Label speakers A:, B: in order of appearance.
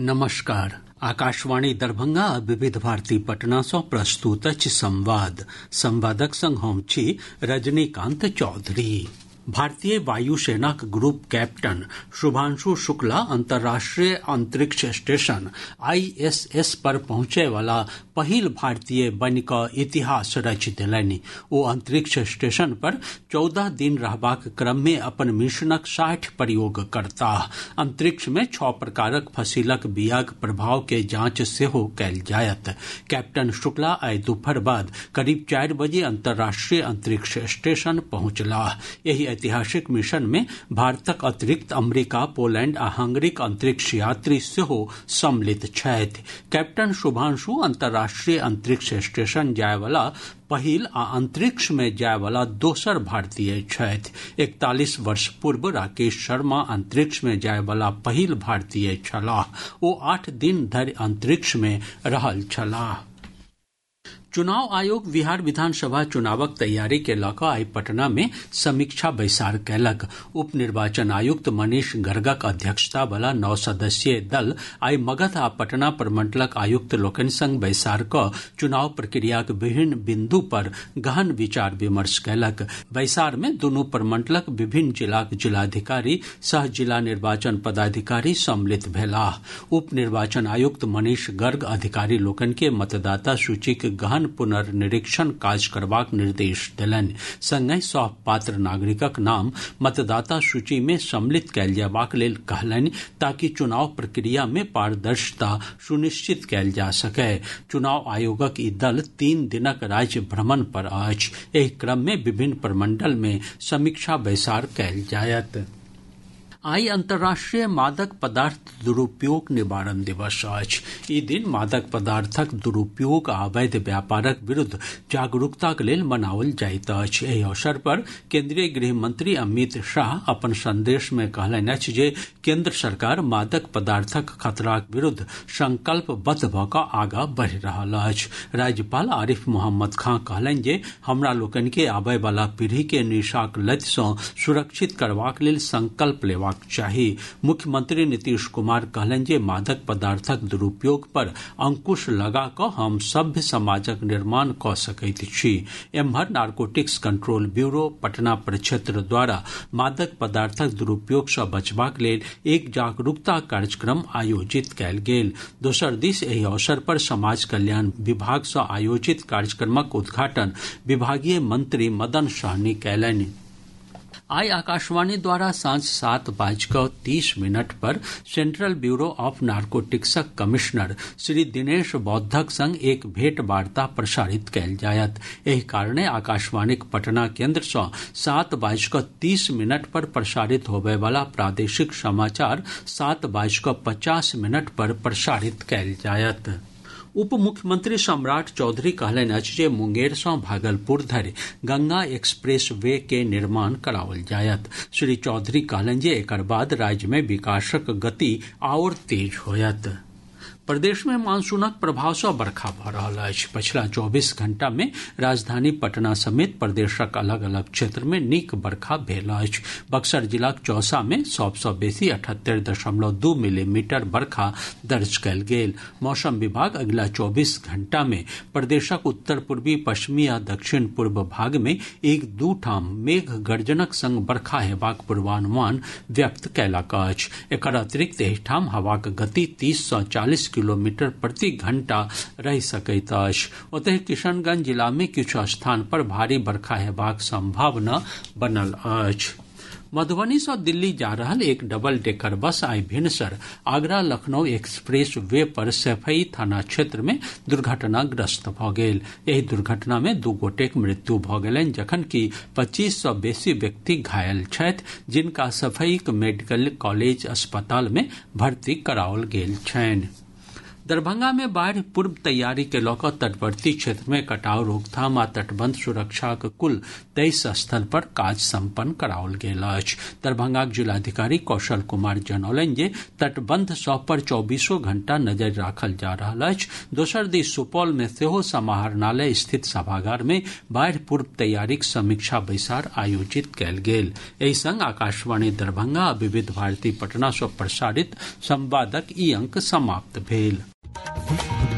A: नमस्कार। आकाशवाणी दरभंगा आ विविध भारती पटना सँ प्रस्तुत अछि संवादक संग हम छी रजनीकांत चौधरी। भारतीय वायुसेनाक ग्रुप कैप्टन शुभांशु शुक्ला अंतर्राष्ट्रीय अंतरिक्ष स्टेशन ISS पर पहुंचय वाला पहिल भारतीय बनि कऽ इतिहास रचि देलनि। ओ अंतरिक्ष स्टेशन पर 14 दिन रहबाक क्रम में अपन मिशनक 60 प्रयोग करताह। अंतरिक्ष में 6 प्रकारक फसिलक बियाक प्रभाव के जांच सेहो कयल जायत। कैप्टन शुक्ला आइ दुपहर बाद करीब 4 बजे अंतर्राष्ट्रीय अंतरिक्ष स्टेशन पहुंचलाह। एहि ऐतिहासिक मिशन में भारतक अतिरिक्त अमेरिका, पोलैंड आ हंगरीक अंतरिक्ष यात्री सेहो सम्मिलित छथि। कैप्टन शुभांशु अंतर्राष्ट्रीय अंतरिक्ष स्टेशन जायवाला पहिल आ अंतरिक्ष में जायवाला दोसर भारतीय छथि। 41 वर्ष पूर्व राकेश शर्मा अंतरिक्ष में जायवाला पहिल भारतीय छलाह। ओ 8 दिन धरि अंतरिक्ष में रहल छलाह। चुनाव आयोग बिहार विधानसभा चुनावक तैयारी के लऽ कऽ आइ पटना में समीक्षा बैसार कयलक। उप निर्वाचन आयुक्त मनीष गर्गक अध्यक्षता वाला 9 सदस्यीय दल आइ मगध आ पटना प्रमंडलक आयुक्त लोकनि संग बैसार कऽ चुनाव प्रक्रियाक विभिन्न बिंदु पर गहन विचार विमर्श कयलक। बैसार में दुनू प्रमंडलक विभिन्न जिलाक जिलाधिकारी सह जिला निर्वाचन पदाधिकारी सम्मिलित भेलाह। उप निर्वाचन आयुक्त मनीष गर्ग अधिकारी लोकनि के मतदाता सूचीक गहन पुनर्निरीक्षण काज करबाक निर्देश देलनि। संगहि सभ पात्र नागरिकक नाम मतदाता सूची में सम्मिलित कयल जयबाक लेल कहलनि, ताकि चुनाव प्रक्रिया में पारदर्शिता सुनिश्चित कयल जा सकय। चुनाव आयोगक ई दल 3 दिनक राज्य भ्रमण पर अछि। एहि क्रम में विभिन्न प्रमंडल में समीक्षा बैसार कयल जायत। आइ अंतर्राष्ट्रीय मादक पदार्थ दुरुपयोग निवारण दिवस अछि। ई दिन मादक पदार्थक दुरुपयोग आ अवैध व्यापारक विरुद्ध जागरूकताक लेल मनाओल जाइत अछि। एहि अवसर पर केंद्रीय गृह मंत्री अमित शाह अपन संदेश में कहलनि अछि जे केंद्र सरकार मादक पदार्थक खतराक विरुद्ध संकल्पबद्ध भऽ कऽ आगाँ बढ़ि रहल अछि। राज्यपाल आरिफ मोहम्मद खां कहलनि जे हमरा लोकनि के आबय वाला पीढ़ी के निशाक लत सँ सुरक्षित करबाक लेल संकल्प लेबाक चाही। मुख्यमंत्री नीतीश कुमार कहलनि जे मादक पदार्थक दुरुपयोग पर अंकुश लगा कऽ हम सभ्य समाजक निर्माण कऽ सकैत छी। एम्हर नारकोटिक्स कंट्रोल ब्यूरो पटना प्रक्षेत्र द्वारा मादक पदार्थक दुरुपयोग सँ बचबाक लेल एक जागरूकता कार्यक्रम आयोजित कयल गेल। दोसर दिस एहि अवसर पर समाज कल्याण विभाग सँ आयोजित कार्यक्रमक उद्घाटन विभागीय मंत्री मदन सहनी कयलनि। आइ आकाशवाणी द्वारा सांझ 7:30 पर सेंट्रल ब्यूरो ऑफ नारकोटिक्सक कमिश्नर श्री दिनेश बौद्धक संग एक भेंट वार्ता प्रसारित कयल जायत। एहि कारणे आकाशवाणीक पटना केंद्र सँ 7:30 पर प्रसारित होबय वाला प्रादेशिक समाचार 7:50 पर प्रसारित कयल जायत। उप मुख्यमंत्री सम्राट चौधरी कहलनि अछि जे मुंगेर सँ भागलपुर धरि गंगा एक्सप्रेस वे के निर्माण कराओल जायत। श्री चौधरी कहलनि जे एकर बाद राज्य में विकासक गति आओर तेज होयत। प्रदेश में मानसूनक प्रभाव सँ बरखा भऽ रहल अछि। पछिला 24 घंटा में राजधानी पटना समेत प्रदेशक अलग अलग क्षेत्र में नीक बरखा भेल अछि। बक्सर जिलाक चौसा में सभ सँ बेसी 78.2 मिलीमीटर बरखा दर्ज कयल गेल। मौसम विभाग अगिला 24 घंटा में प्रदेशक उत्तर पूर्वी, पश्चिमी आ दक्षिण पूर्व भाग में 1-2 ठाम मेघ गर्जनक संग बरखा हेबाक पूर्वानुमान व्यक्त कयलक अछि। एकर अतिरिक्त एहि ठाम हवाक गति 30 सँ 40 किलोमीटर प्रति घंटा रहि सकैत अछि। ओतहि किशनगंज जिला में किछु स्थान पर भारी बरखा हेबाक संभावना बनल अछि। मधुबनी सँ दिल्ली जा रहल एक डबल डेकर बस आइ भिनसर आगरा लखनऊ एक्सप्रेस वे पर सैफई थाना क्षेत्र में दुर्घटनाग्रस्त भऽ गेल। एहि दुर्घटना में 2 गोटेक मृत्यु भऽ गेलनि, जखनकि 25 सँ बेसी व्यक्ति घायल छथि, जिनका सैफईक मेडिकल कॉलेज अस्पताल में भर्ती कराओल गेल छनि। दरभंगा में बाढ़ि पूर्व तैयारी के लऽ कऽ तटवर्ती क्षेत्र में कटाव रोकथाम आ तटबंध सुरक्षाक कुल 23 स्थल पर काज सम्पन्न कराओल गेल अछि। दरभंगाक जिलाधिकारी कौशल कुमार जनौलनि जे तटबंध सभ पर 24 घंटा नजरि राखल जा रहल अछि। दोसर दिस सुपौल मे सेहो समाहरणालय स्थित सभागार में बाढ़ि पूर्व तैयारीक समीक्षा बैसार आयोजित कयल गेल। एहि संग आकाशवाणी दरभंगा आ विविध भारती पटना सँ प्रसारित संवादक ई अंक समाप्त भेल।